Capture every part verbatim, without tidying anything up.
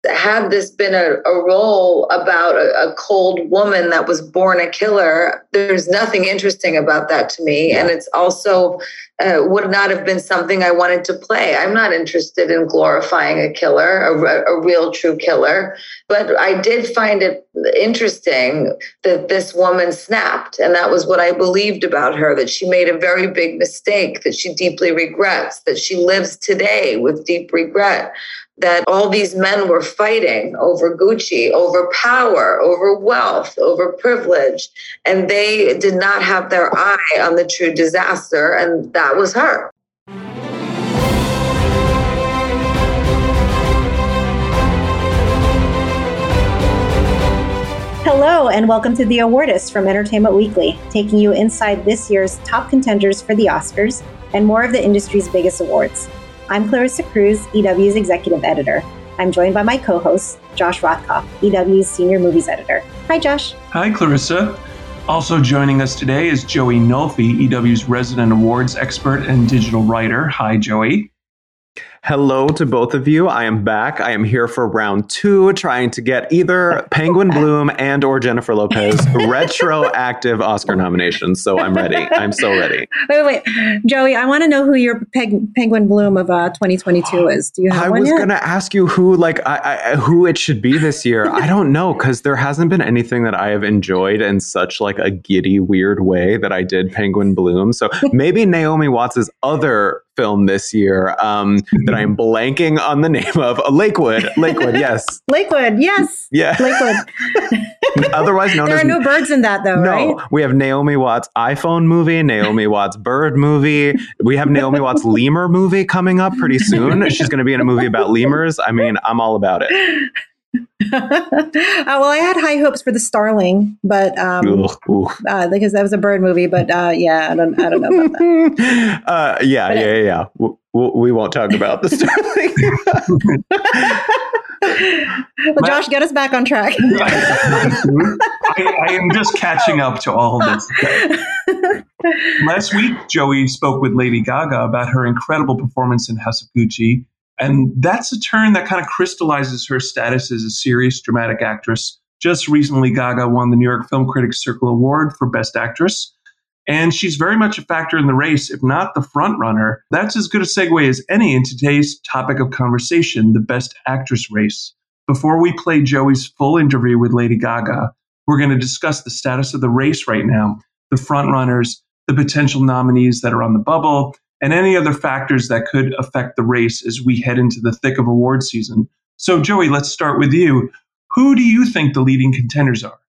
had this been a, a role about a, a cold woman that was born a killer, there's nothing interesting about that to me. Yeah. And it's also uh, would not have been something I wanted to play. I'm not interested in glorifying a killer, a, a real true killer. But I did find it interesting that this woman snapped. And that was what I believed about her, that she made a very big mistake, that she deeply regrets, that she lives today with deep regret, that all these men were fighting over Gucci, over power, over wealth, over privilege, and they did not have their eye on the true disaster, and that was her. Hello, and welcome to The Awardist from Entertainment Weekly, taking you inside this year's top contenders for the Oscars and more of the industry's biggest awards. I'm Clarissa Cruz, E W's executive editor. I'm joined by my co-host, Josh Rothkopf, E W's senior movies editor. Hi, Josh. Hi, Clarissa. Also joining us today is Joey Nolfi, E W's resident awards expert and digital writer. Hi, Joey. Hello to both of you. I am back. I am here for round two, trying to get either Penguin Bloom and or Jennifer Lopez retroactive Oscar nominations. So I'm ready. I'm so ready. Wait, wait, Joey, I want to know who your Peg- Penguin Bloom of uh, twenty twenty-two is. Do you have I one was yet? going to ask you who, like, I, I, who it should be this year. I don't know, because there hasn't been anything that I have enjoyed in such like a giddy, weird way that I did Penguin Bloom. So maybe Naomi Watts' other film this year um, that I am blanking on the name of. Uh, Lakewood. Lakewood, yes. Lakewood, yes. Yeah. Lakewood. Otherwise known there as... There are no birds in that, though, no, right? No, we have Naomi Watts' iPhone movie, Naomi Watts' bird movie. We have Naomi Watts' lemur movie coming up pretty soon. She's going to be in a movie about lemurs. I mean, I'm all about it. uh, well, I had high hopes for The Starling, but um, ooh, ooh. Uh, because that was a bird movie. But uh, yeah, I don't, I don't know about that. uh, yeah, but yeah, it, yeah, yeah. We, we won't talk about The Starling. Well, Josh, get us back on track. I, I am just catching up to all of this. Last week, Joey spoke with Lady Gaga about her incredible performance in House of Gucci. And that's a turn that kind of crystallizes her status as a serious dramatic actress. Just recently, Gaga won the New York Film Critics Circle Award for Best Actress. And she's very much a factor in the race, if not the front runner. That's as good a segue as any in today's topic of conversation, the Best Actress race. Before we play Joey's full interview with Lady Gaga, we're going to discuss the status of the race right now, the front runners, the potential nominees that are on the bubble, and any other factors that could affect the race as we head into the thick of award season. So, Joey, let's start with you. Who do you think the leading contenders are?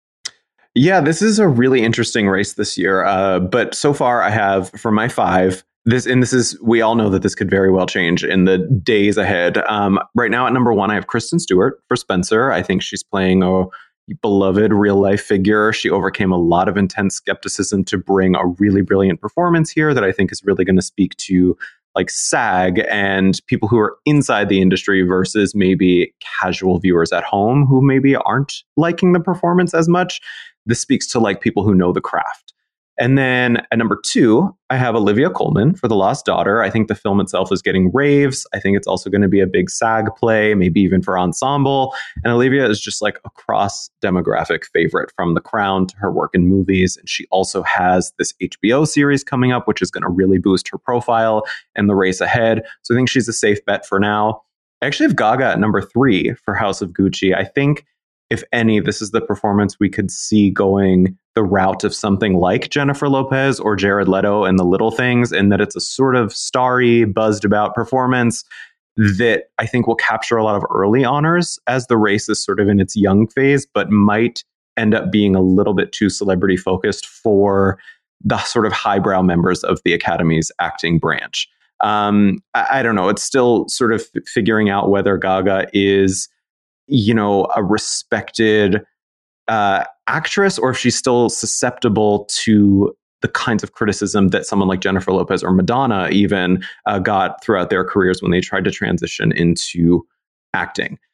Yeah, this is a really interesting race this year. Uh, but so far, I have, for my five, this, and this is, we all know that this could very well change in the days ahead. Um, right now, at number one, I have Kristen Stewart for Spencer. I think she's playing a beloved real life figure. She overcame a lot of intense skepticism to bring a really brilliant performance here that I think is really going to speak to like SAG and people who are inside the industry versus maybe casual viewers at home who maybe aren't liking the performance as much. This speaks to like people who know the craft. And then at number two, I have Olivia Colman for The Lost Daughter. I think the film itself is getting raves. I think it's also going to be a big SAG play, maybe even for ensemble. And Olivia is just like a cross-demographic favorite, from The Crown to her work in movies. And she also has this H B O series coming up, which is going to really boost her profile and the race ahead. So I think she's a safe bet for now. I actually have Gaga at number three for House of Gucci. I think, if any, this is the performance we could see going the route of something like Jennifer Lopez or Jared Leto in The Little Things, in that it's a sort of starry, buzzed about performance that I think will capture a lot of early honors as the race is sort of in its young phase, but might end up being a little bit too celebrity focused for the sort of highbrow members of the Academy's acting branch. Um, I, I don't know. It's still sort of f- figuring out whether Gaga is, you know, a respected uh, actress, or if she's still susceptible to the kinds of criticism that someone like Jennifer Lopez or Madonna even uh, got throughout their careers when they tried to transition into acting.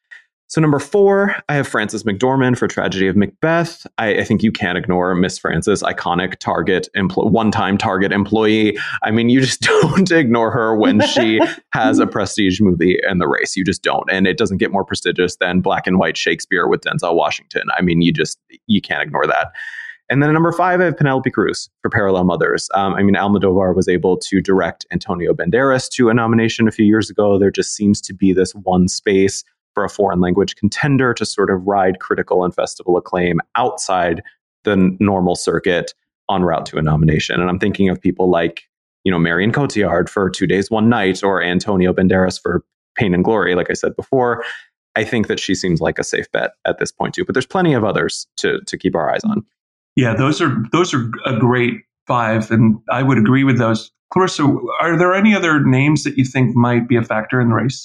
So number four, I have Frances McDormand for Tragedy of Macbeth. I, I think you can't ignore Miss Frances, iconic Target, empl- one-time Target employee. I mean, you just don't ignore her when she has a prestige movie in the race. You just don't. And it doesn't get more prestigious than black and white Shakespeare with Denzel Washington. I mean, you just, you can't ignore that. And then at number five, I have Penelope Cruz for Parallel Mothers. Um, I mean, Almodovar was able to direct Antonio Banderas to a nomination a few years ago. There just seems to be this one space for a foreign language contender to sort of ride critical and festival acclaim outside the normal circuit en route to a nomination. And I'm thinking of people like, you know, Marion Cotillard for Two Days, One Night, or Antonio Banderas for Pain and Glory, like I said before. I think that she seems like a safe bet at this point too, but there's plenty of others to to keep our eyes on. Yeah, those are those are a great five, and I would agree with those. Clarissa, are there any other names that you think might be a factor in the race?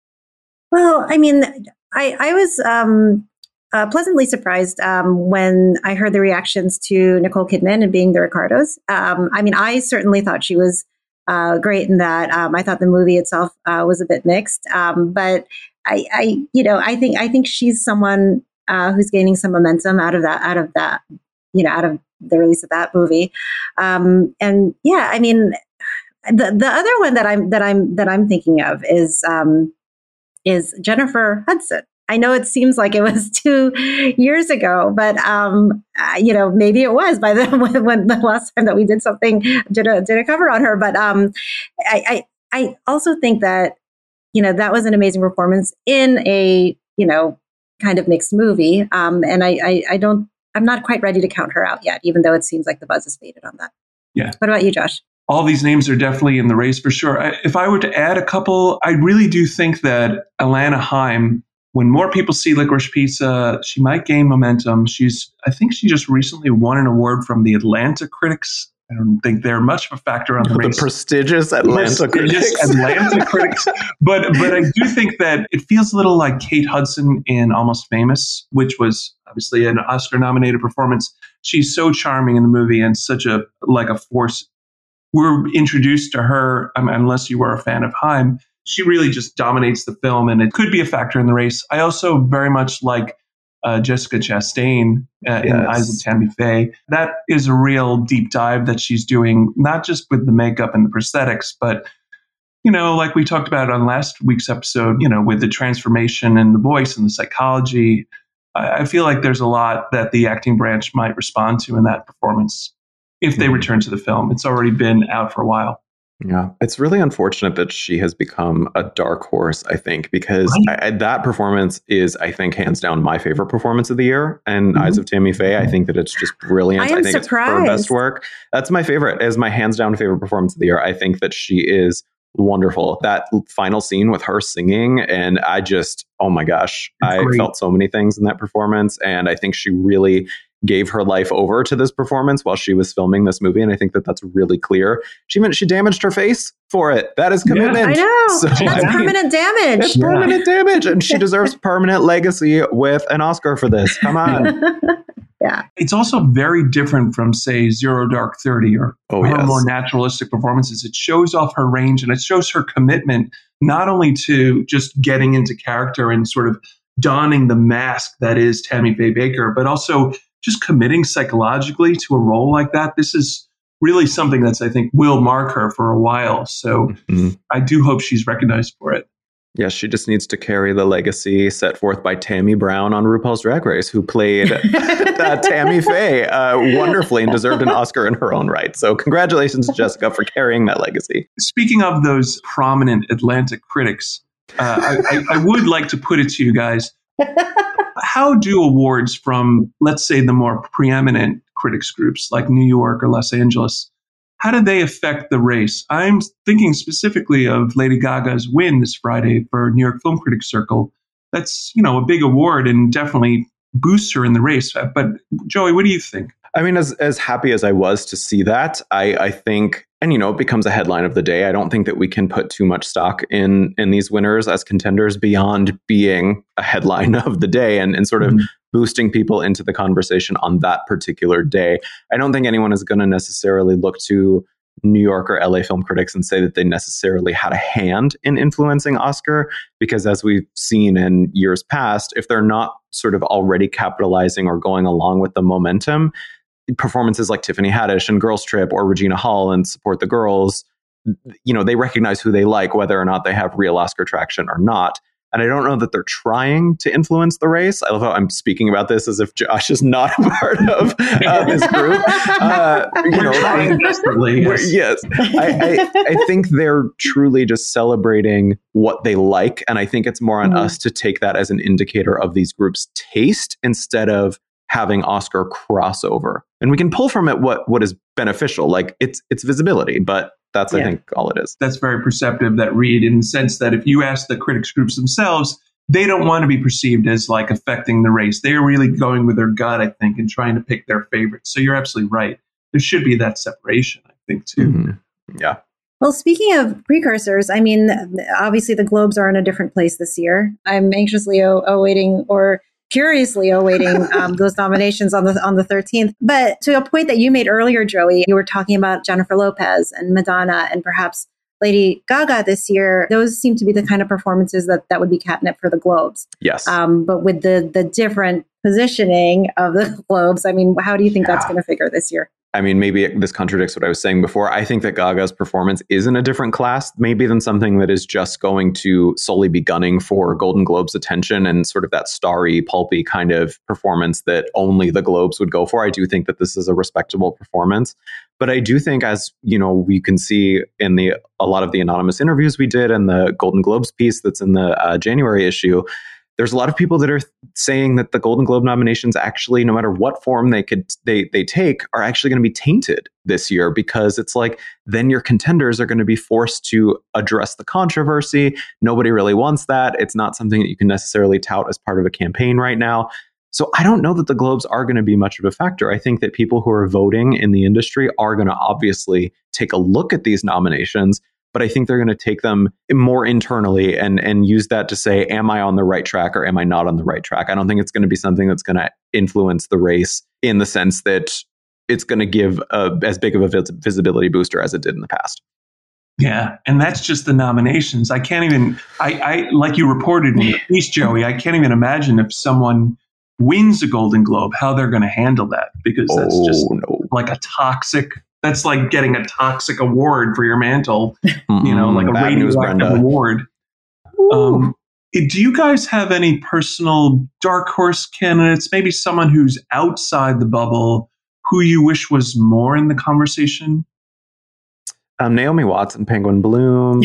Well, I mean, I, I was um, uh, pleasantly surprised um, when I heard the reactions to Nicole Kidman and Being the Ricardos. Um, I mean, I certainly thought she was uh, great in that. Um, I thought the movie itself uh, was a bit mixed, um, but I, I, you know, I think I think she's someone uh, who's gaining some momentum out of that, out of that, you know, out of the release of that movie. Um, and yeah, I mean, the the other one that I'm that I'm that I'm thinking of is. Um, is Jennifer Hudson. I know it seems like it was two years ago, but, um, uh, you know, maybe it was by the when, when the last time that we did something, did a, did a cover on her. But um, I, I, I also think that, you know, that was an amazing performance in a, you know, kind of mixed movie. Um, and I, I, I don't, I'm not quite ready to count her out yet, even though it seems like the buzz is faded on that. Yeah. What about you, Josh? All these names are definitely in the race for sure. I, if I were to add a couple, I really do think that Alana Haim, when more people see Licorice Pizza, she might gain momentum. She's, I think she just recently won an award from the Atlanta Critics. I don't think they're much of a factor on the race. The prestigious Atlanta prestigious Critics. Atlanta Critics. But, but I do think that it feels a little like Kate Hudson in Almost Famous, which was obviously an Oscar-nominated performance. She's so charming in the movie and such a, like a force. We're introduced to her, um, unless you were a fan of Haim, she really just dominates the film, and it could be a factor in the race. I also very much like uh, Jessica Chastain uh, yes. in Eyes of Tammy Faye. That is a real deep dive that she's doing, not just with the makeup and the prosthetics, but, you know, like we talked about on last week's episode, you know, with the transformation and the voice and the psychology. I, I feel like there's a lot that the acting branch might respond to in that performance. If they return to the film. It's already been out for a while. Yeah, it's really unfortunate that she has become a dark horse, I think, because right. I, that performance is, I think, hands down my favorite performance of the year. And mm-hmm. Eyes of Tammy Faye, I think that it's just brilliant. I, am I think surprised. It's her best work. That's my favorite, is my hands down favorite performance of the year. I think that she is wonderful. That final scene with her singing, and I just, oh my gosh, That's I great. felt so many things in that performance. And I think she really gave her life over to this performance while she was filming this movie. And I think that that's really clear. She meant she damaged her face for it. That is commitment. Yeah, I know. So, that's I mean, permanent damage. It's yeah. permanent damage. And she deserves permanent legacy with an Oscar for this. Come on. Yeah. It's also very different from, say, Zero Dark Thirty or oh, her yes. more naturalistic performances. It shows off her range, and it shows her commitment not only to just getting into character and sort of donning the mask that is Tammy Faye Bakker, but also just committing psychologically to a role like that. This is really something that's, I think, will mark her for a while. So mm-hmm. I do hope she's recognized for it. Yes, she just needs to carry the legacy set forth by Tammy Brown on RuPaul's Drag Race, who played uh, Tammy Faye uh, wonderfully and deserved an Oscar in her own right. So congratulations to Jessica for carrying that legacy. Speaking of those prominent Atlanta critics, uh, I, I, I would like to put it to you guys. How do awards from, let's say, the more preeminent critics groups like New York or Los Angeles, how do they affect the race? I'm thinking specifically of Lady Gaga's win this Friday for New York Film Critics Circle. That's, you know, a big award and definitely boosts her in the race. But Joey, what do you think? I mean, as as happy as I was to see that, I, I think, and, you know, it becomes a headline of the day. I don't think that we can put too much stock in in these winners as contenders beyond being a headline of the day and, and sort of mm-hmm. boosting people into the conversation on that particular day. I don't think anyone is going to necessarily look to New York or L A film critics and say that they necessarily had a hand in influencing Oscar, because as we've seen in years past, if they're not sort of already capitalizing or going along with the momentum, performances like Tiffany Haddish and Girls Trip or Regina Hall and Support the Girls, you know, they recognize who they like, whether or not they have real Oscar traction or not. And I don't know that they're trying to influence the race. I love how I'm speaking about this as if Josh is not a part of uh, this group. Uh, you We're know, trying desperately. Yes. yes. I, I, I think they're truly just celebrating what they like. And I think it's more on mm-hmm. us to take that as an indicator of these groups' taste instead of having Oscar crossover. And we can pull from it what, what is beneficial. Like it's, it's visibility, but that's, yeah. I think, all it is. That's very perceptive, that read, in the sense that if you ask the critics groups themselves, they don't want to be perceived as like affecting the race. They're really going with their gut, I think, and trying to pick their favorites. So you're absolutely right. There should be that separation, I think, too. Mm-hmm. Yeah. Well, speaking of precursors, I mean, obviously the Globes are in a different place this year. I'm anxiously o- awaiting or curiously awaiting um, those nominations on the on the thirteenth. But to a point that you made earlier, Joey, you were talking about Jennifer Lopez and Madonna and perhaps Lady Gaga this year. Those seem to be the kind of performances that, that would be catnip for the Globes. Yes. Um, but with the the different positioning of the Globes, I mean, how do you think yeah. that's going to figure this year? I mean, maybe this contradicts what I was saying before. I think that Gaga's performance is in a different class, maybe than something that is just going to solely be gunning for Golden Globes attention and sort of that starry, pulpy kind of performance that only the Globes would go for. I do think that this is a respectable performance. But I do think, as you know, we can see in the a lot of the anonymous interviews we did and the Golden Globes piece that's in the uh, January issue, there's a lot of people that are saying that the Golden Globe nominations actually, no matter what form they could they they take, are actually going to be tainted this year, because it's like then your contenders are going to be forced to address the controversy. Nobody really wants that. It's not something that you can necessarily tout as part of a campaign right now. So I don't know that the Globes are going to be much of a factor. I think that people who are voting in the industry are going to obviously take a look at these nominations, but I think they're going to take them more internally and, and use that to say, am I on the right track or am I not on the right track? I don't think it's going to be something that's going to influence the race in the sense that it's going to give a, as big of a vis- visibility booster as it did in the past. Yeah, and that's just the nominations. I can't even, I, I like you reported in the piece, Joey, I can't even imagine if someone wins a Golden Globe, how they're going to handle that, because that's oh, just no. like a toxic, that's like getting a toxic award for your mantle, mm-hmm. you know, like a Bad news, radioactive Brenda. award. Um, do you guys have any personal dark horse candidates, maybe someone who's outside the bubble who you wish was more in the conversation? Um, Naomi Watts and Penguin Bloom.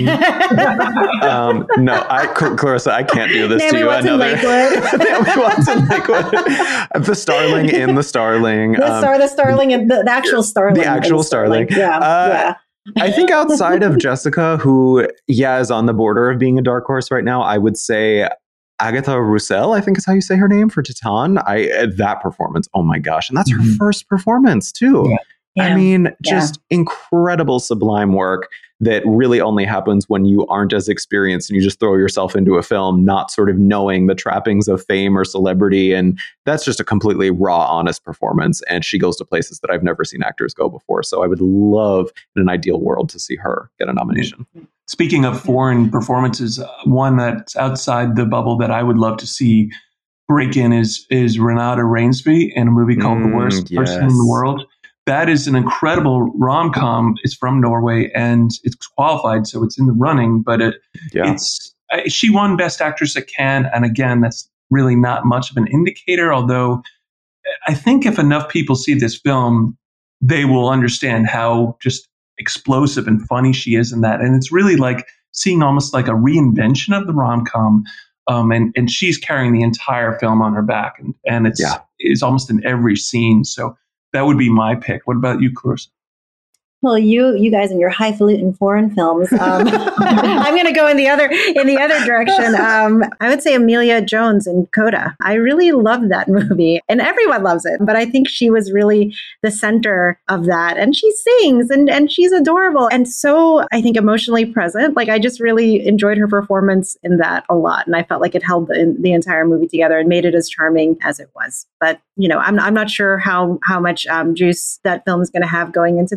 um, no, I, Cl- Clarissa, I can't do this Naomi to you. Watts Another Lakewood. Naomi Watts in Lakewood. The Starling in the Starling. The um, star, the Starling, and the, the actual Starling. The actual the Starling. Starling. Yeah, uh, yeah. I think outside of Jessica, who, yeah, is on the border of being a dark horse right now, I would say Agatha Roussel, I think is how you say her name, for Titan. I that performance, oh my gosh. And that's her mm-hmm. first performance, too. Yeah. Yeah. I mean, just yeah. incredible, sublime work that really only happens when you aren't as experienced and you just throw yourself into a film, not sort of knowing the trappings of fame or celebrity. And that's just a completely raw, honest performance. And she goes to places that I've never seen actors go before. So I would love, in an ideal world, to see her get a nomination. Speaking of foreign performances, uh, one that's outside the bubble that I would love to see break in is, is Renata Rainsby in a movie called mm, The Worst yes. Person in the World. That is an incredible rom-com. It's from Norway and it's qualified, so it's in the running. But it, yeah. it's uh, she won Best Actress at Cannes, and again, that's really not much of an indicator. Although I think if enough people see this film, they will understand how just explosive and funny she is in that. And it's really like seeing almost like a reinvention of the rom-com. Um, and and she's carrying the entire film on her back, and and it's yeah. it's almost in every scene. So that would be my pick. What about you, Clarissa? Well, you you guys and your highfalutin foreign films. Um, I'm going to go in the other in the other direction. Um, I would say Emilia Jones in Coda. I really love that movie, and everyone loves it. But I think she was really the center of that, and she sings, and and she's adorable, and so I think emotionally present. Like I just really enjoyed her performance in that a lot, and I felt like it held the, the entire movie together and made it as charming as it was. But you know, I'm I'm not sure how how much um, juice that film is going to have going into the race. There's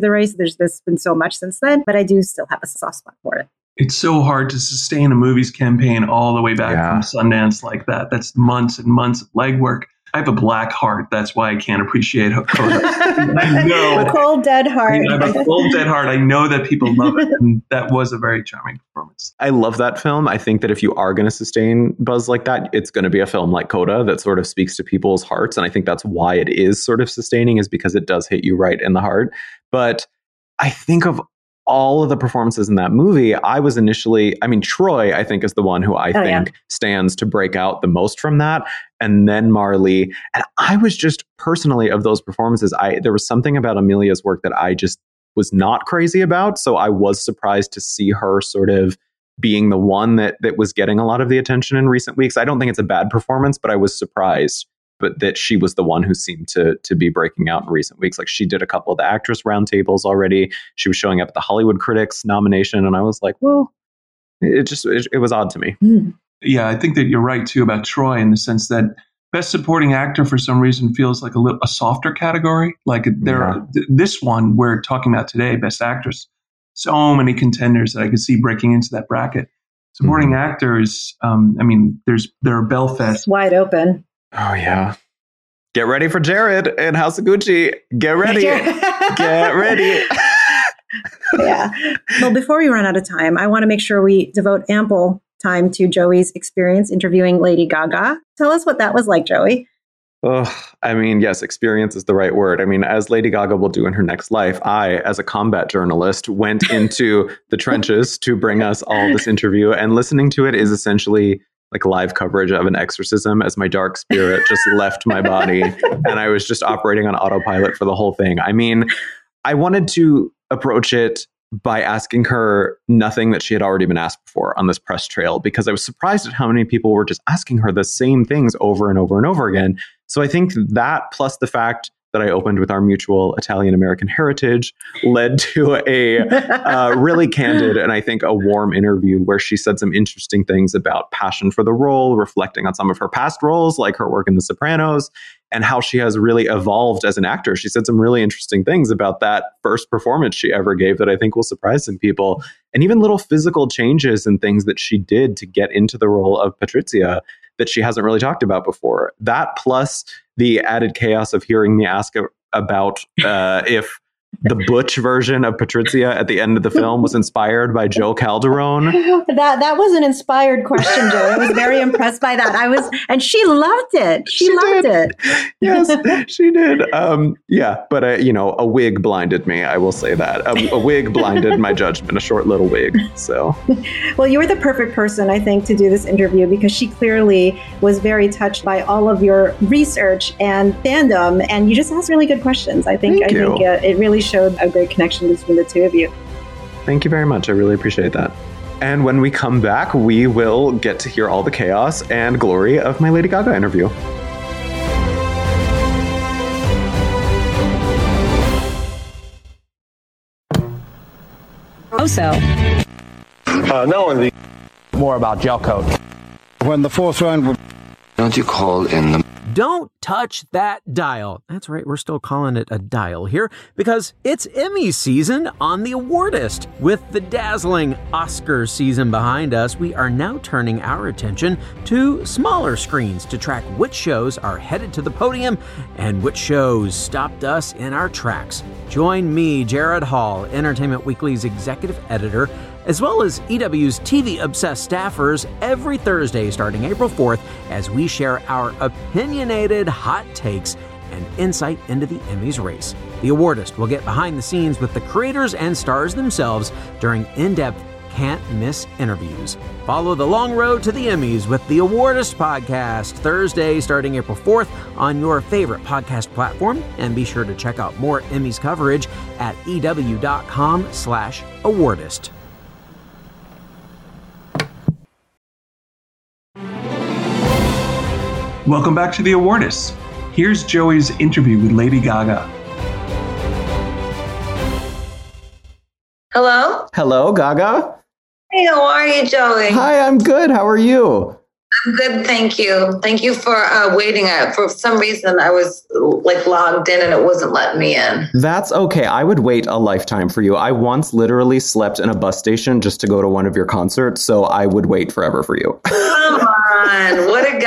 there's this been so much since then, but I do still have a soft spot for it. It's so hard to sustain a movies campaign all the way back Yeah. from Sundance like that. That's months and months of legwork. I have a black heart. That's why I can't appreciate Coda. I know. Cold, dead heart. I have a cold, dead heart. I know that people love it. And that was a very charming performance. I love that film. I think that if you are going to sustain buzz like that, it's going to be a film like Coda that sort of speaks to people's hearts. And I think that's why it is sort of sustaining, is because it does hit you right in the heart. But I think of all of the performances in that movie, I was initially, I mean, Troy, I think, is the one who I Oh, think yeah. stands to break out the most from that. And then Marley. And I was just personally, of those performances, I there was something about Amelia's work that I just was not crazy about. So I was surprised to see her sort of being the one that that was getting a lot of the attention in recent weeks. I don't think it's a bad performance, but I was surprised but that she was the one who seemed to to be breaking out in recent weeks. Like, she did a couple of the actress roundtables already. She was showing up at the Hollywood Critics nomination, and I was like, well, it just it, it was odd to me. Mm. Yeah, I think that you're right too about Troy, in the sense that Best Supporting Actor for some reason feels like a little a softer category. Like there, Yeah. are, th- this one we're talking about today, Best Actress. So many contenders that I could see breaking into that bracket. Supporting Mhm. actors. Um, I mean, there's there are Belfast. It's wide open. Oh yeah. Get ready for Jared and House of Gucci. Get ready. Get ready. Yeah. Well, before we run out of time, I want to make sure we devote ample time to Joey's experience interviewing Lady Gaga. Tell us what that was like, Joey. Oh, I mean, yes, experience is the right word. I mean, as Lady Gaga will do in her next life, I, as a combat journalist, went into the trenches to bring us all this interview, and listening to it is essentially like live coverage of an exorcism, as my dark spirit just left my body and I was just operating on autopilot for the whole thing. I mean, I wanted to approach it by asking her nothing that she had already been asked before on this press trail, because I was surprised at how many people were just asking her the same things over and over and over again. So I think that, plus the fact that I opened with our mutual Italian-American heritage, led to a uh, really candid and I think a warm interview where she said some interesting things about passion for the role, reflecting on some of her past roles, like her work in The Sopranos, and how she has really evolved as an actor. She said some really interesting things about that first performance she ever gave that I think will surprise some people, and even little physical changes and things that she did to get into the role of Patrizia that she hasn't really talked about before. That, plus the added chaos of hearing me ask about uh, if the butch version of Patrizia at the end of the film was inspired by Joe Calderone. That that was an inspired question, Joey. I was very impressed by that. I was, and she loved it. She, She loved did. it. Yes, she did. Um, yeah, but uh, you know, a wig blinded me. I will say that a, a wig blinded my judgment. A short little wig. So, Well, you were the perfect person, I think, to do this interview, because she clearly was very touched by all of your research and fandom, and you just asked really good questions. I think Thank I you. think uh, it really showed a great connection between the two of you. thank you very much. I really appreciate that. And when we come back, we will get to hear all the chaos and glory of my Lady Gaga interview. Also, Uh, no, in the More about gel coat. when the fourth round would Don't you call in the Don't touch that dial. That's right, we're still calling it a dial here because it's Emmy season on The Awardist. With the dazzling Oscar season behind us, we are now turning our attention to smaller screens to track which shows are headed to the podium and which shows stopped us in our tracks. Join me, Jared Hall, Entertainment Weekly's executive editor, as well as E W's T V-obsessed staffers every Thursday starting April fourth as we share our opinionated hot takes and insight into the Emmys race. The Awardist will get behind the scenes with the creators and stars themselves during in-depth, can't-miss interviews. Follow the long road to the Emmys with the Awardist podcast Thursday starting April fourth on your favorite podcast platform, and be sure to check out more Emmys coverage at ew.com slash awardist. Welcome back to The Awardists. Here's Joey's interview with Lady Gaga. Hello? Hello, Gaga. Hey, how are you, Joey? Hi, I'm good. How are you? I'm good, thank you. Thank you for uh, waiting. Uh, for some reason, I was like logged in and it wasn't letting me in. That's okay. I would wait a lifetime for you. I once literally slept in a bus station just to go to one of your concerts, so I would wait forever for you. Come on, what a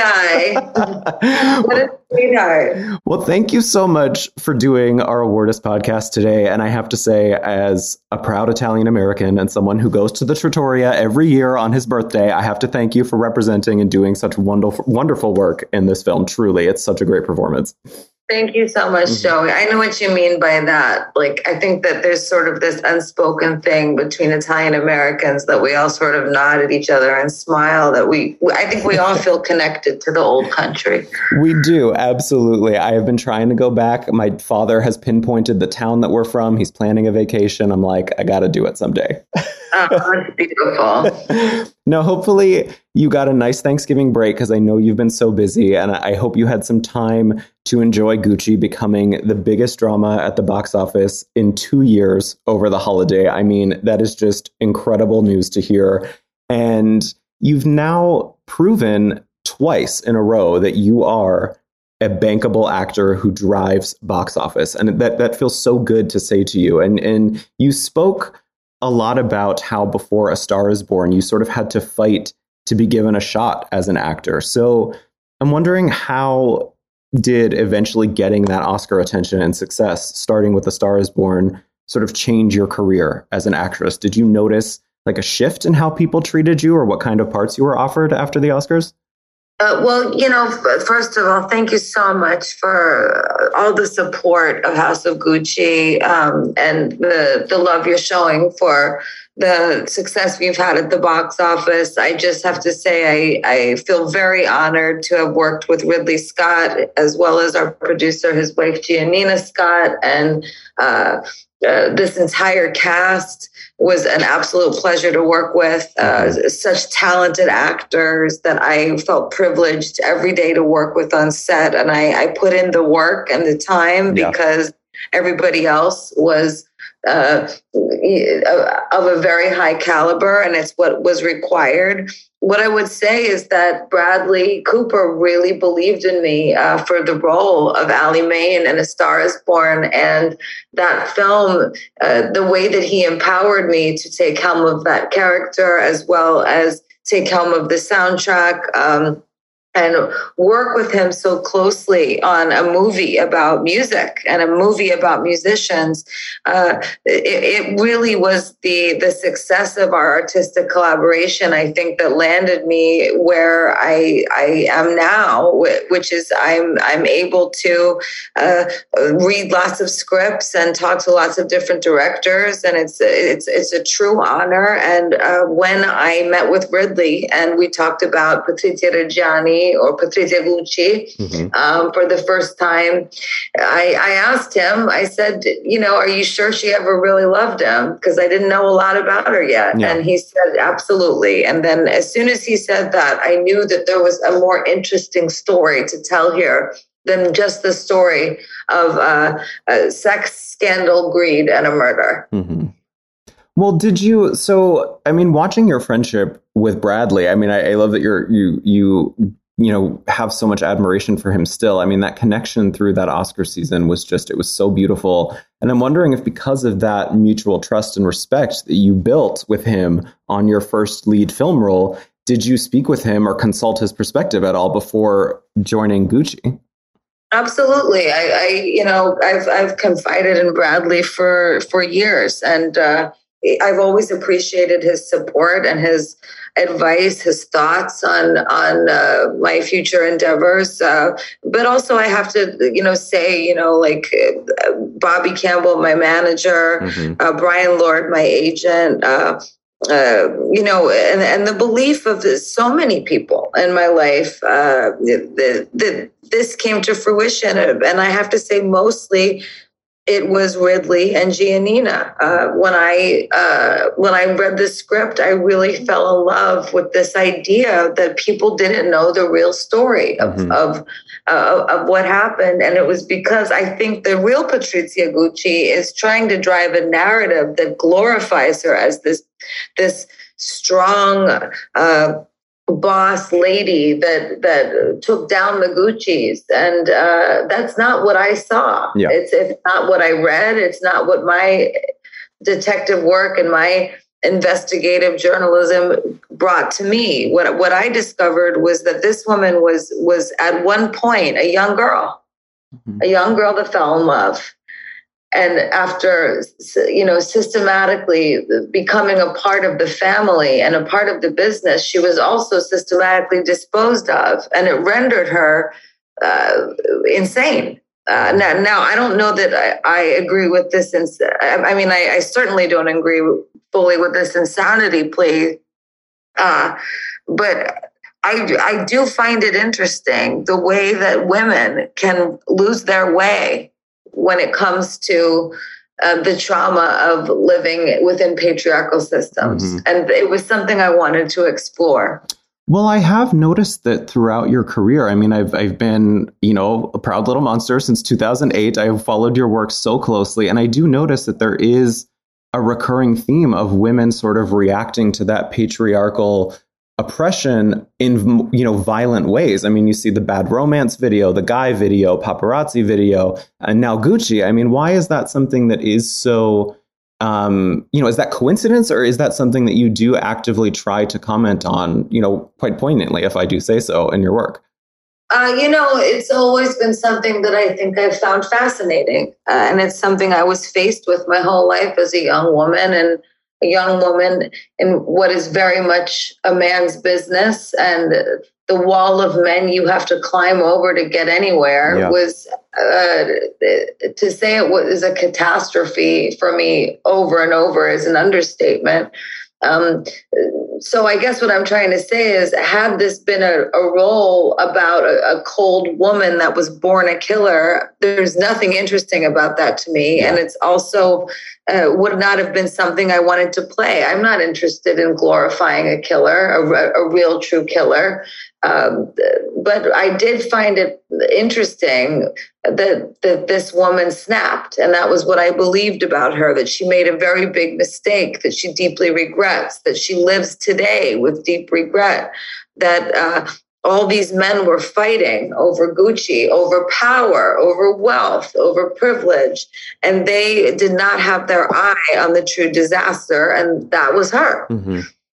guy. What a sweetheart. Well, thank you so much for doing our Awardist podcast today. And I have to say, as a proud Italian American and someone who goes to the Trattoria every year on his birthday, I have to thank you for representing and doing such wonderful, wonderful work in this film. Truly, it's such a great performance. Thank you so much, Joey. I know what you mean by that. Like, I think that there's sort of this unspoken thing between Italian Americans that we all sort of nod at each other and smile, that we, I think we all feel connected to the old country. We do. Absolutely. I have been trying to go back. My father has pinpointed the town that we're from. He's planning a vacation. I'm like, I got to do it someday. Oh, that's beautiful. Now, hopefully you got a nice Thanksgiving break, because I know you've been so busy, and I hope you had some time to enjoy Gucci becoming the biggest drama at the box office in two years over the holiday. I mean, that is just incredible news to hear. And you've now proven twice in a row that you are a bankable actor who drives box office. And that, that feels so good to say to you. And, and you spoke a lot about how before A Star Is Born, you sort of had to fight to be given a shot as an actor. So I'm wondering, how did eventually getting that Oscar attention and success, starting with A Star Is Born, sort of change your career as an actress? Did you notice like a shift in how people treated you or what kind of parts you were offered after the Oscars? Uh, well, you know, first of all, thank you so much for all the support of House of Gucci um, and the, the love you're showing for the success we've had at the box office. I just have to say I, I feel very honored to have worked with Ridley Scott, as well as our producer, his wife, Giannina Scott, and uh, uh, this entire cast. Was an absolute pleasure to work with. Uh, such talented actors that I felt privileged every day to work with on set. And I, I put in the work and the time yeah. because everybody else was uh, of a very high caliber, and it's what was required. What I would say is that Bradley Cooper really believed in me uh, for the role of Ally Main in A Star Is Born. And that film, uh, the way that he empowered me to take helm of that character, as well as take helm of the soundtrack, um, and work with him so closely on a movie about music and a movie about musicians. Uh, it, it really was the the success of our artistic collaboration, I think, that landed me where I I am now, which is I'm I'm able to uh, read lots of scripts and talk to lots of different directors, and it's it's it's a true honor. And uh, when I met with Ridley and we talked about Patrizia Reggiani or Patrizia Gucci mm-hmm. um, for the first time, I, I asked him, I said, you know, are you sure she ever really loved him? Because I didn't know a lot about her yet. Yeah. And he said, absolutely. And then as soon as he said that, I knew that there was a more interesting story to tell here than just the story of uh, a sex, scandal, greed, and a murder. Mm-hmm. Well, did you, so, I mean, watching your friendship with Bradley, I mean, I, I love that you're, you, you, you know, have so much admiration for him still. I mean, that connection through that Oscar season was just, it was so beautiful. And I'm wondering if because of that mutual trust and respect that you built with him on your first lead film role, did you speak with him or consult his perspective at all before joining Gucci? Absolutely. I, I you know, I've, I've confided in Bradley for, for years, and uh, I've always appreciated his support and his advice, his thoughts on on uh, my future endeavors. Uh, but also, I have to, you know, say, you know, like uh, Bobby Campbell, my manager, mm-hmm. uh, Brian Lord, my agent. Uh, uh, you know, and, and the belief of this, so many people in my life, uh, the, the, this came to fruition. And I have to say, mostly it was Ridley and Giannina. Uh, when I uh, when I read the script, I really fell in love with this idea that people didn't know the real story of mm-hmm. of, uh, of what happened, and it was because I think the real Patrizia Gucci is trying to drive a narrative that glorifies her as this this strong, uh, boss lady that that took down the Gucci's, and uh, that's not what I saw. Yeah. It's it's not what I read. It's not what my detective work and my investigative journalism brought to me. What what I discovered was that this woman was was at one point a young girl, mm-hmm. a young girl that fell in love. And after, you know, systematically becoming a part of the family and a part of the business, she was also systematically disposed of, and it rendered her uh, insane. Uh, now, now, I don't know that I, I agree with this. Ins- I, I mean, I, I certainly don't agree fully with this insanity plea, uh, but I, I do find it interesting the way that women can lose their way when it comes to uh, the trauma of living within patriarchal systems. Mm-hmm. And it was something I wanted to explore. Well, I have noticed that throughout your career. I mean, I've I've been, you know, a Proud Little Monster since two thousand eight. I have followed your work so closely. And I do notice that there is a recurring theme of women sort of reacting to that patriarchal oppression in, you know, violent ways. I mean, you see the Bad Romance video, the Guy video, paparazzi video, and now Gucci. I mean, why is that something that is so, um, you know, is that coincidence, or is that something that you do actively try to comment on, you know, quite poignantly, if I do say so, in your work? Uh, you know, it's always been something that I think I've found fascinating. Uh, and it's something I was faced with my whole life as a young woman, and a young woman in what is very much a man's business, and the wall of men you have to climb over to get anywhere. Yeah. was uh, to say it was a catastrophe for me over and over is an understatement. Um, so I guess what I'm trying to say is, had this been a, a role about a, a cold woman that was born a killer, there's nothing interesting about that to me. Yeah. And it's also uh, would not have been something I wanted to play. I'm not interested in glorifying a killer, a, a real true killer. Um, but I did find it interesting that, that this woman snapped. And that was what I believed about her, that she made a very big mistake, that she deeply regrets, that she lives today with deep regret, that uh, all these men were fighting over Gucci, over power, over wealth, over privilege. And they did not have their eye on the true disaster. And that was her. Mm-hmm.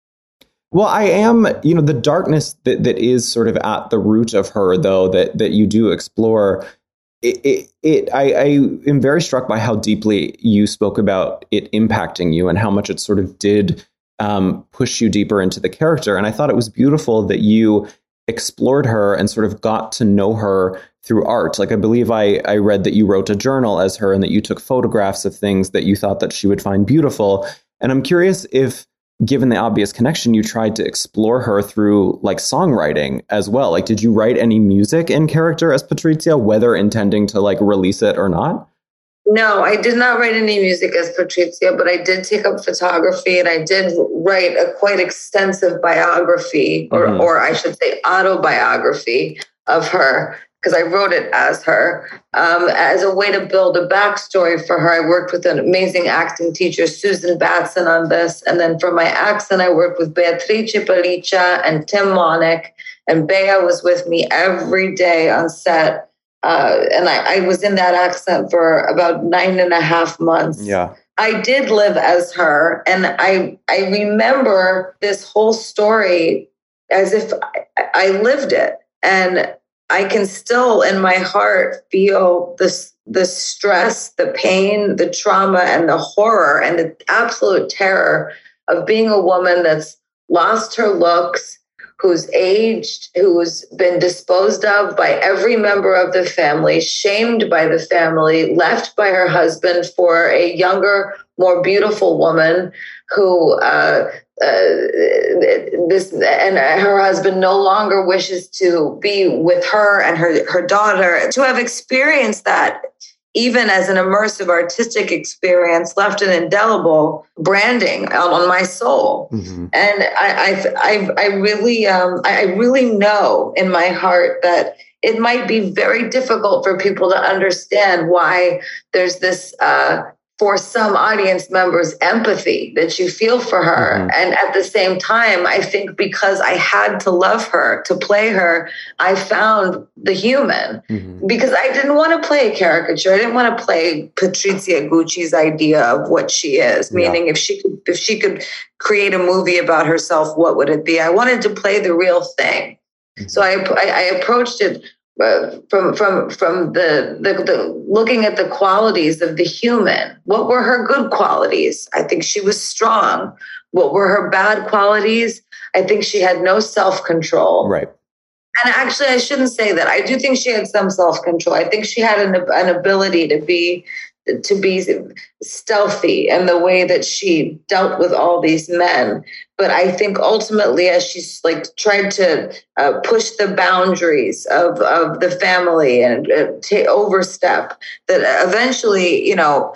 Well, I am, you know, the darkness that, that is sort of at the root of her, though, that that you do explore. It, it, it I, I am very struck by how deeply you spoke about it impacting you and how much it sort of did um, push you deeper into the character. And I thought it was beautiful that you explored her and sort of got to know her through art. Like, I believe I, I read that you wrote a journal as her and that you took photographs of things that you thought that she would find beautiful. And I'm curious if, given the obvious connection, you tried to explore her through like songwriting as well. Like, did you write any music in character as Patrizia, whether intending to like release it or not? No, I did not write any music as Patrizia, but I did take up photography, and I did write a quite extensive biography, or, mm-hmm. or I should say autobiography of her, because I wrote it as her, um, as a way to build a backstory for her. I worked with an amazing acting teacher, Susan Batson, on this. And then for my accent, I worked with Beatrice Pelliccia and Tim Monick. And Bea was with me every day on set. Uh, and I, I was in that accent for about nine and a half months. Yeah. I did live as her. And I, I remember this whole story as if I, I lived it. And I can still, in my heart, feel this, the stress, the pain, the trauma, and the horror, and the absolute terror of being a woman that's lost her looks, who's aged, who's been disposed of by every member of the family, shamed by the family, left by her husband for a younger, more beautiful woman who uh, uh, this and her husband no longer wishes to be with her and her, her daughter. To have experienced that, even as an immersive artistic experience, left an indelible branding out on my soul. Mm-hmm. And I, I, I, I really, um, I really know in my heart that it might be very difficult for people to understand why there's this uh, for some audience members empathy, that you feel for her. Mm-hmm. And at the same time, I think because I had to love her to play her, I found the human mm-hmm. because I didn't want to play a caricature. I didn't want to play Patrizia Gucci's idea of what she is, meaning yeah. if she could, if she could create a movie about herself, what would it be? I wanted to play the real thing. Mm-hmm. So I, I, I approached it Uh, from from from the, the the looking at the qualities of the human. What were her good qualities? I think she was strong. What were her bad qualities? I think she had no self-control. Right. And actually, I shouldn't say that. I do think she had some self-control. I think she had an, an ability to be to be stealthy in the way that she dealt with all these men. But I think ultimately, as she's like tried to uh, push the boundaries of, of the family and uh, to overstep, that eventually, you know,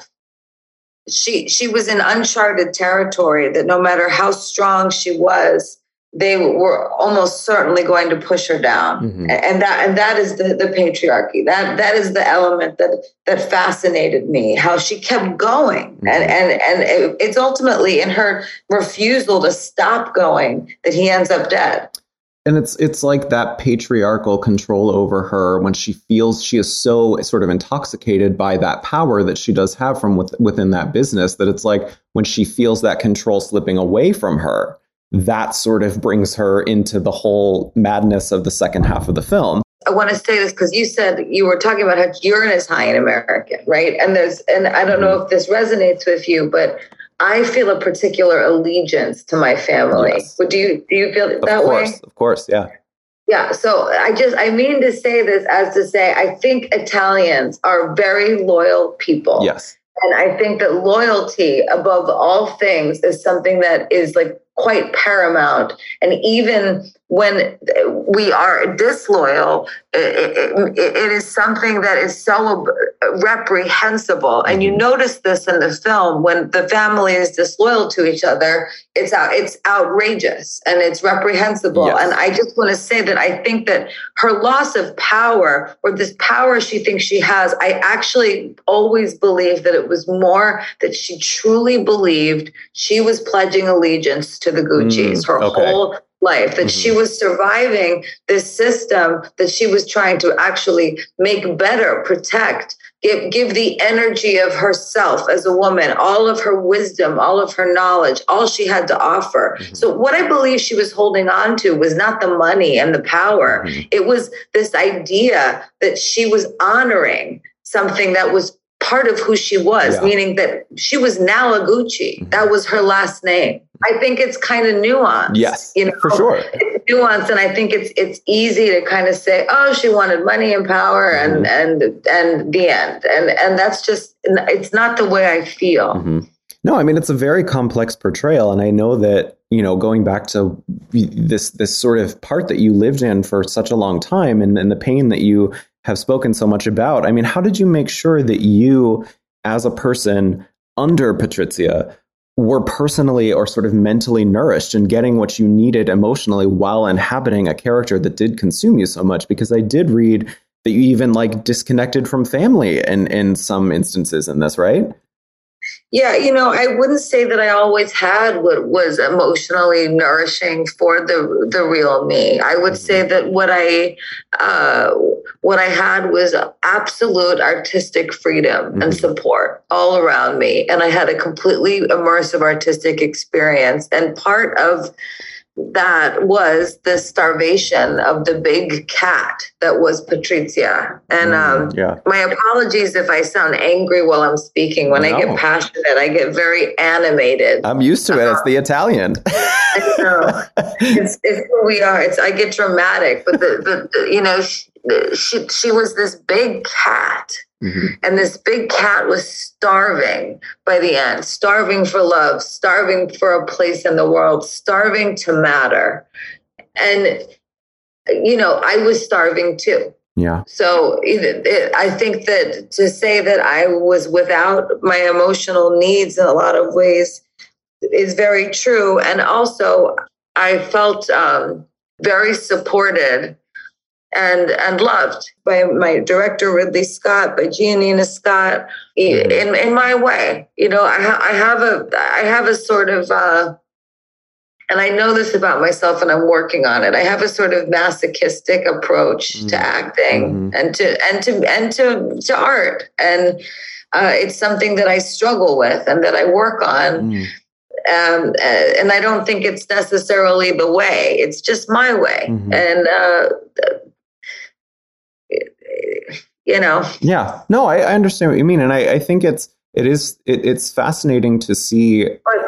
she she was in uncharted territory. That no matter how strong she was, they were almost certainly going to push her down. Mm-hmm. And that and that is the, the patriarchy. That that is the element that that fascinated me, how she kept going. Mm-hmm. And and and it, it's ultimately in her refusal to stop going that he ends up dead. And it's it's like that patriarchal control over her when she feels she is so sort of intoxicated by that power that she does have from with, within that business, that it's like when she feels that control slipping away from her, that sort of brings her into the whole madness of the second half of the film. I want to say this because you said you were talking about how urine is high in American, right? And there's, and I don't know if this resonates with you, but I feel a particular allegiance to my family. Yes. But do you do you feel it that of course, way? Of course, yeah. Yeah. So I just I mean to say this as to say I think Italians are very loyal people. Yes. And I think that loyalty above all things is something that is like quite paramount. And even when we are disloyal, it, it, it is something that is so reprehensible. And you notice this in the film when the family is disloyal to each other. It's out, it's outrageous and it's reprehensible. Yes. And I just want to say that I think that her loss of power, or this power she thinks she has, I actually always believe that it was more that she truly believed she was pledging allegiance to the Guccis, mm, her okay. whole life, that mm-hmm. she was surviving this system that she was trying to actually make better, protect, give, give the energy of herself as a woman, all of her wisdom, all of her knowledge, all she had to offer. Mm-hmm. So what I believe she was holding on to was not the money and the power. Mm-hmm. It was this idea that she was honoring something that was part of who she was, yeah. meaning that she was now a Gucci. Mm-hmm. That was her last name. I think it's kind of nuanced. Yes, you know, for sure. It's nuanced, and I think it's it's easy to kind of say, "Oh, she wanted money and power," mm-hmm. and and and the end, and and that's just it's not the way I feel. Mm-hmm. No, I mean it's a very complex portrayal, and I know that you know going back to this this sort of part that you lived in for such a long time, and, and the pain that you have spoken so much about. I mean, how did you make sure that you, as a person under Patrizia, were personally or sort of mentally nourished and getting what you needed emotionally while inhabiting a character that did consume you so much? Because I did read that you even like disconnected from family in, in some instances in this, right? Yeah, you know, I wouldn't say that I always had what was emotionally nourishing for the the real me. I would say that what I uh, what I had was absolute artistic freedom mm-hmm. and support all around me, and I had a completely immersive artistic experience. And part of that was the starvation of the big cat that was Patrizia. And um, yeah. my apologies if I sound angry while I'm speaking. When no. I get passionate, I get very animated. I'm used to it. Uh, it's the Italian. I know. It's, it's who we are. It's I get dramatic, but the, the, the you know she, she she was this big cat. Mm-hmm. And this big cat was starving by the end, starving for love, starving for a place in the world, starving to matter. And, you know, I was starving too. Yeah. So it, it, I think that to say that I was without my emotional needs in a lot of ways is very true. And also, I felt um, very supported and and loved by my director Ridley Scott, by Giannina Scott, in in my way. You know, I, ha- I have a I have a sort of, uh, and I know this about myself, and I'm working on it. I have a sort of masochistic approach mm-hmm. to acting mm-hmm. and to and to and to to art, and uh, it's something that I struggle with and that I work on. Mm. Um, and I don't think it's necessarily the way. It's just my way, mm-hmm. and. Uh, You know. Yeah. No, I, I understand what you mean, and I, I think it's it is it, it's fascinating to see.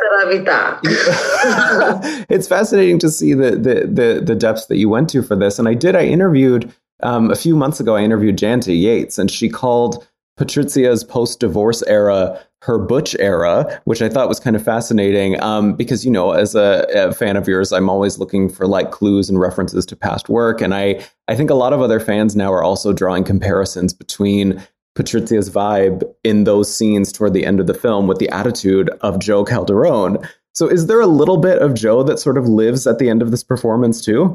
It's fascinating to see the, the the the depths that you went to for this. And I did. I interviewed um, a few months ago. I interviewed Janta Yates, and she called Patrizia's post-divorce era her butch era, which I thought was kind of fascinating um, because, you know, as a, a fan of yours, I'm always looking for like clues and references to past work. And I, I think a lot of other fans now are also drawing comparisons between Patrizia's vibe in those scenes toward the end of the film with the attitude of Joe Calderone. So is there a little bit of Joe that sort of lives at the end of this performance too?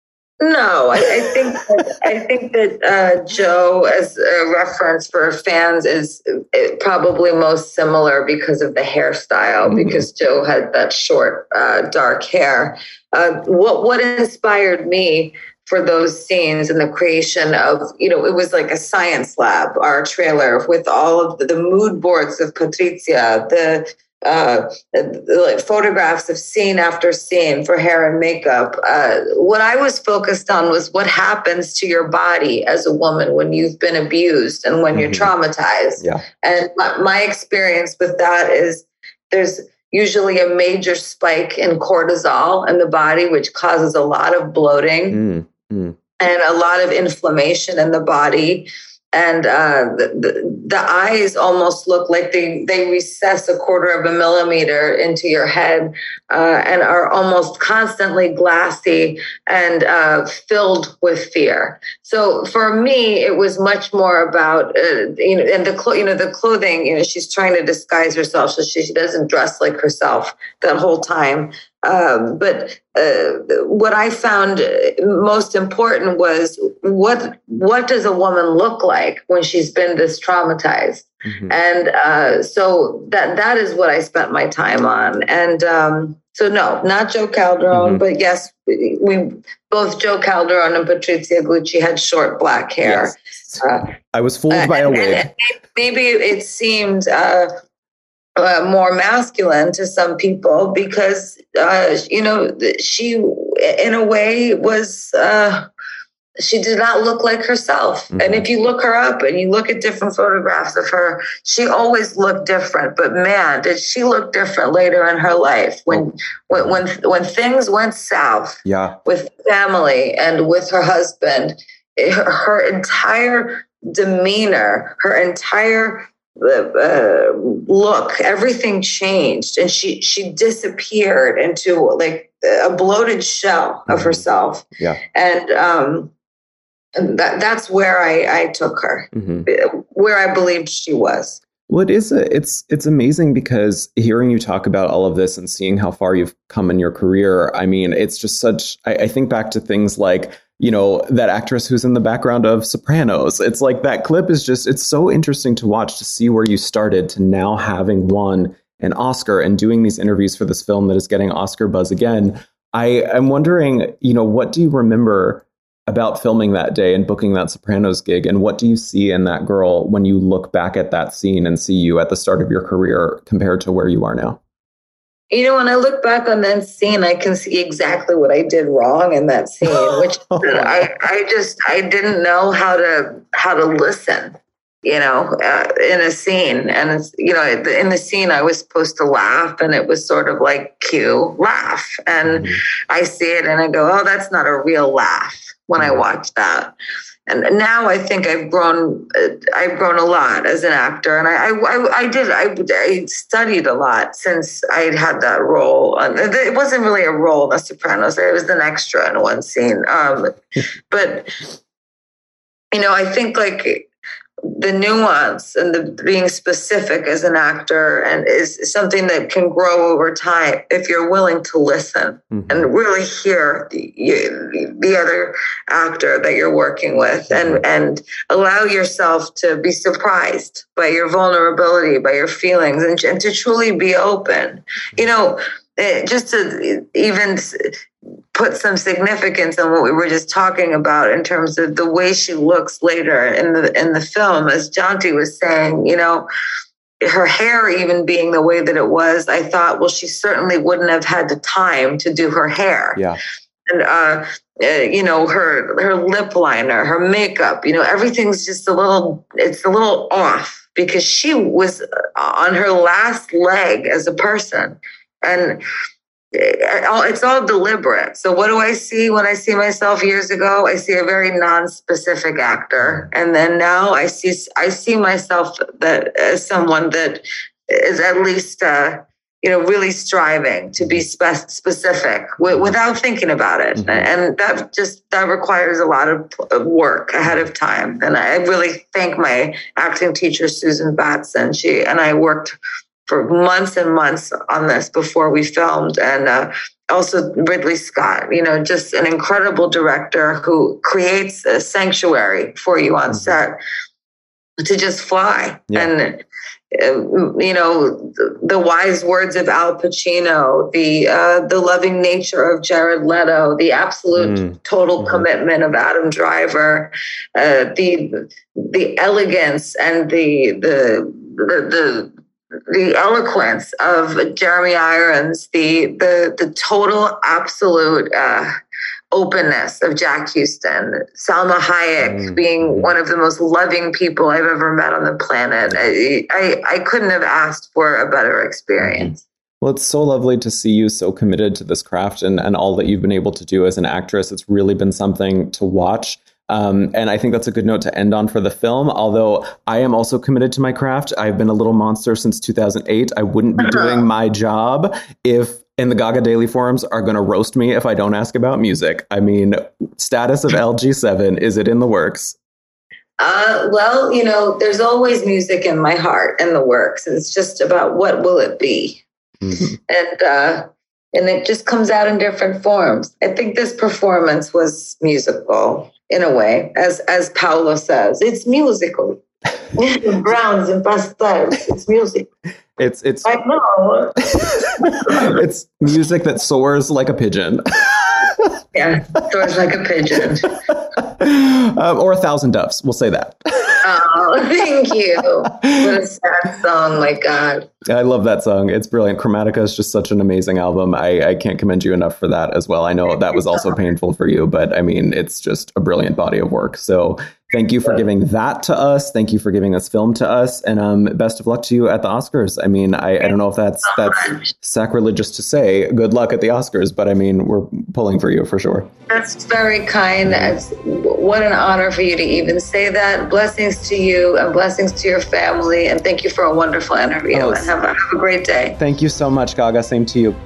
No, I, I think that, I think that uh, Joe, as a reference for fans, is probably most similar because of the hairstyle. Mm-hmm. Because Joe had that short, uh, dark hair. Uh, what what inspired me for those scenes and the creation of, you know, it was like a science lab. Our trailer with all of the, the mood boards of Patrizia, the Uh, like photographs of scene after scene for hair and makeup. Uh, what I was focused on was what happens to your body as a woman when you've been abused and when mm-hmm. you're traumatized. Yeah. And my, my experience with that is there's usually a major spike in cortisol in the body, which causes a lot of bloating mm-hmm. and a lot of inflammation in the body. And uh, the, the, the eyes almost look like they, they recess a quarter of a millimeter into your head uh, and are almost constantly glassy and uh, filled with fear. So for me, it was much more about, uh, you know, and the, clo- you know, the clothing, you know, she's trying to disguise herself so she, she doesn't dress like herself that whole time. Um, but uh, what I found most important was what what does a woman look like when she's been this traumatized, mm-hmm. and uh, so that that is what I spent my time on. And um, so no, not Joe Calderone, mm-hmm. but yes, we, we both Joe Calderone and Patrizia Gucci had short black hair. Yes. Uh, I was fooled uh, by a wig. And, and maybe it seemed. Uh, Uh, more masculine to some people because, uh, you know, she, in a way, was, uh, she did not look like herself. Mm-hmm. And if you look her up and you look at different photographs of her, she always looked different. But man, did she look different later in her life when, oh. when, when, when things went south yeah. with family and with her husband, her, her entire demeanor, her entire uh, look, everything changed, and she she disappeared into like a bloated shell of herself. Yeah, and um, and that that's where I I took her, mm-hmm. where I believed she was. Well, it is a, it's it's amazing because hearing you talk about all of this and seeing how far you've come in your career, I mean, it's just such. I, I think back to things like, you know, that actress who's in the background of Sopranos. It's like that clip is just, it's so interesting to watch, to see where you started to now having won an Oscar and doing these interviews for this film that is getting Oscar buzz again. I am wondering, you know, what do you remember about filming that day and booking that Sopranos gig? And what do you see in that girl when you look back at that scene and see you at the start of your career compared to where you are now? You know, when I look back on that scene, I can see exactly what I did wrong in that scene, which I, I just, I didn't know how to, how to listen, you know, uh, in a scene. And, it's, you know, in the scene, I was supposed to laugh, and it was sort of like, cue, laugh. And mm-hmm. I see it and I go, oh, that's not a real laugh when I watch that. And now I think I've grown. I've grown a lot as an actor, and I, I, I did. I, I studied a lot since I had that role. It wasn't really a role in The Sopranos. It was an extra in one scene. Um, but you know, I think like the nuance and the being specific as an actor and is something that can grow over time if you're willing to listen mm-hmm. and really hear the, the other actor that you're working with and, and allow yourself to be surprised by your vulnerability, by your feelings, and, and to truly be open. You know, just to even put some significance on what we were just talking about in terms of the way she looks later in the in the film, as Jonty was saying, you know, her hair even being the way that it was, I thought, well, she certainly wouldn't have had the time to do her hair. Yeah. And, uh, uh, you know, her her lip liner, her makeup, you know, everything's just a little, it's a little off because she was on her last leg as a person. And it's all deliberate. So what do I see when I see myself years ago? I see a very non-specific actor. And then now I see I see myself that as someone that is at least, uh, you know, really striving to be spe- specific w- without thinking about it. Mm-hmm. And that just, that requires a lot of work ahead of time. And I really thank my acting teacher, Susan Batson. She and I worked for months and months on this before we filmed. And uh, also Ridley Scott, you know, just an incredible director who creates a sanctuary for you on set to just fly. Yeah. And, uh, you know, the, the wise words of Al Pacino, the uh, the loving nature of Jared Leto, the absolute mm. total mm-hmm. commitment of Adam Driver, uh, the the elegance and the the the, the the eloquence of Jeremy Irons, the the the total absolute uh, openness of Jack Houston, Salma Hayek mm. being one of the most loving people I've ever met on the planet. I, I, I couldn't have asked for a better experience. Well, it's so lovely to see you so committed to this craft and, and all that you've been able to do as an actress. It's really been something to watch. Um, and I think that's a good note to end on for the film. Although I am also committed to my craft. I've been a little monster since two thousand eight. I wouldn't be doing my job if in the Gaga Daily forums are going to roast me if I don't ask about music. I mean, status of L G seven, is it in the works? Uh, well, you know, there's always music in my heart in the works. It's just about what will it be? Mm-hmm. And, uh, and it just comes out in different forms. I think this performance was musical. In a way, as as Paolo says, it's musical. Browns and pastels, it's music. It's it's. I know. It's music that soars like a pigeon. Yeah, soars like a pigeon. Um, or a thousand doves. We'll say that. Oh, thank you. What a sad song, my God. I love that song. It's brilliant. Chromatica is just such an amazing album. I, I can't commend you enough for that as well. I know that was also painful for you, but I mean, it's just a brilliant body of work. So thank you for giving that to us. Thank you for giving this film to us. And um, best of luck to you at the Oscars. I mean, I, I don't know if that's that's sacrilegious to say good luck at the Oscars, but I mean, we're pulling for you for sure. That's very kind. It's, what an honor for you to even say that. Blessings to you and blessings to your family. And thank you for a wonderful interview. Oh, and have a, have a great day. Thank you so much, Gaga. Same to you.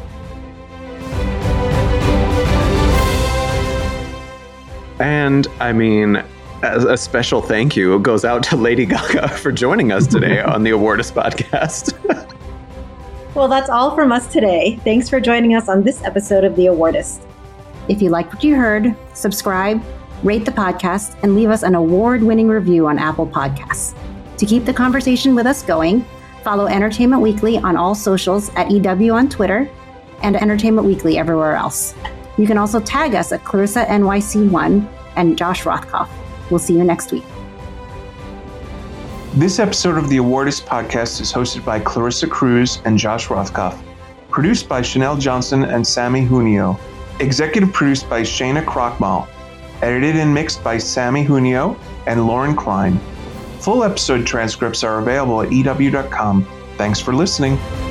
And I mean, a special thank you goes out to Lady Gaga for joining us today on the Awardist podcast. Well, that's all from us today. Thanks for joining us on this episode of The Awardist. If you liked what you heard, subscribe, rate the podcast, and leave us an award-winning review on Apple Podcasts. To keep the conversation with us going, follow Entertainment Weekly on all socials at E W on Twitter and Entertainment Weekly everywhere else. You can also tag us at Clarissa N Y C one and Josh Rothkopf. We'll see you next week. This episode of the Awardist podcast is hosted by Clarissa Cruz and Josh Rothkopf. Produced by Chanel Johnson and Sammy Junio. Executive produced by Shayna Krochmal. Edited and mixed by Sammy Junio and Lauren Klein. Full episode transcripts are available at E W dot com. Thanks for listening.